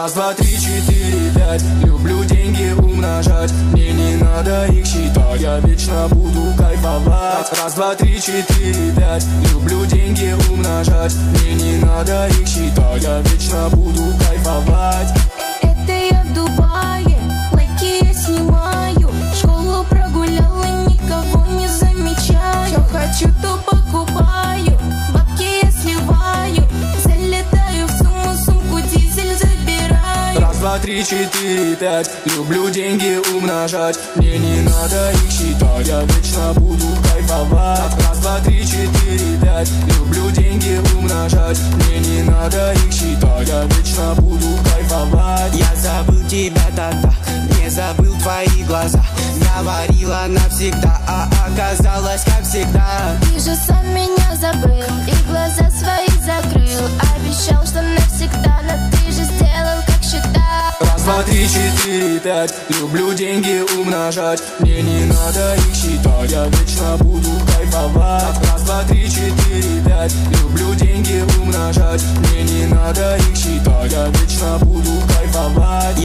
Раз, два, три, четыре, пять. Люблю деньги умножать, мне не надо их считать, я вечно буду кайфовать. Раз, два, три, четыре, пять. Люблю деньги умножать, мне не надо их считать, я вечно буду кайфовать. Это я в Дубае, лайки я снимаю. Школу прогуляла, никого не замечаю. Что хочу, то покупаю, бабки я сливаю. Залетаю в сумму, сумку дизель забираю. Раз, два, три, четыре, пять. Люблю деньги умножать, мне не надо их считать, я вечно буду кайфовать. Раз, два, три, четыре, пять. Люблю деньги умножать, мне не надо их считать, я вечно буду кайфовать. Я забыл тебя тогда, не забыл твои глаза. Говорила навсегда, а оказалось как всегда. Ты же сам меня забыл и глаза свои закрыл. Обещал, что навсегда, но ты же сделал, как считал. Раз, два, три, четыре, пять. Люблю деньги умножать, мне не надо их считать, я вечно буду кайфовать. Раз, два, три, четыре, пять. Люблю деньги умножать, мне не надо их считать, я вечно буду